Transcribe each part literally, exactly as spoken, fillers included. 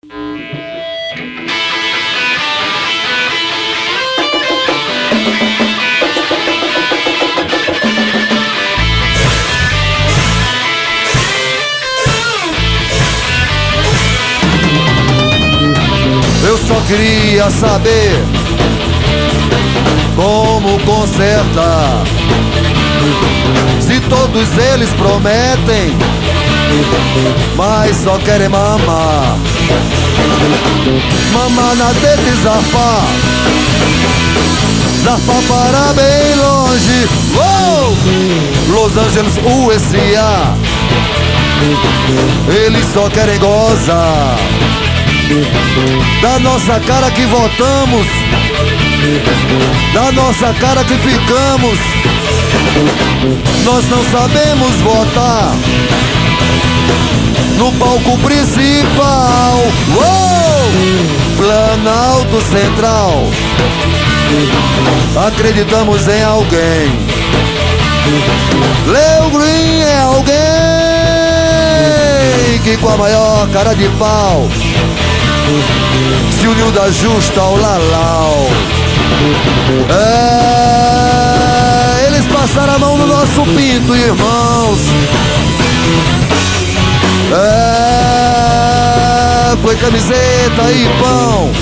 Eu só queria saber como consertar, se todos eles prometem, mas só querem mamar. Mamar na teta e zarpar, zarpar para bem longe. Uou! Los Angeles, U S A. Eles só querem gozar da nossa cara que votamos, da nossa cara que ficamos. Nós não sabemos votar no palco principal. Uou! Planalto Central. Acreditamos em alguém. Léo Green é alguém que com a maior cara de pau se uniu da justa ao lalau. É, eles passaram a mão no nosso pinto, irmãos. É, foi camiseta e pão.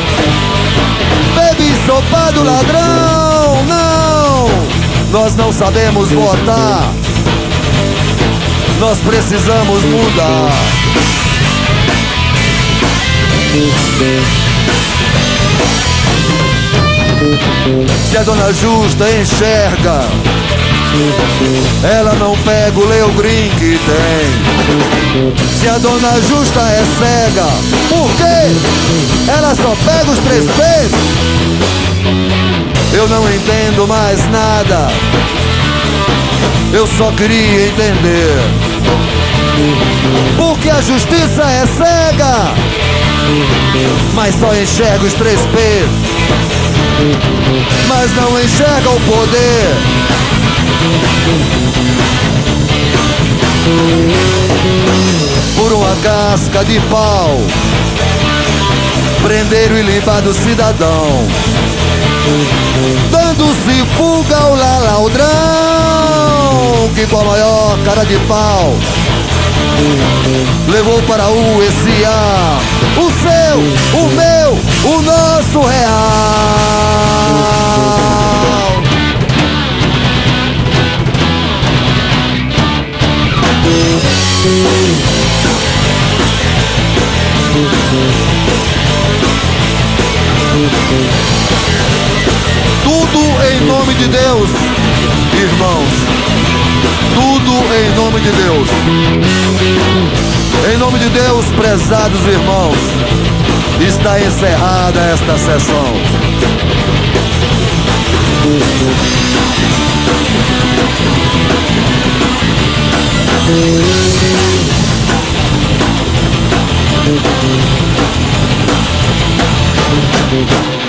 Bebe ensopado ladrão. Não, nós não sabemos votar. Nós precisamos mudar. Se a dona Justa enxerga, ela não pega o Léo Green que tem. Se a dona Justa é cega, por quê? Ela só pega os três P's. Eu não entendo mais nada. Eu só queria entender porque a justiça é cega, mas só enxerga os três P's, mas não enxerga o poder. Por uma casca de pau, prenderam e limparam o cidadão, dando-se fuga ao ladrão que com a maior cara de pau levou para a U S A o seu, o meu, o nosso real. Tudo em nome de Deus, irmãos. Tudo em nome de Deus. Em nome de Deus, prezados irmãos, está encerrada esta sessão. Thank you.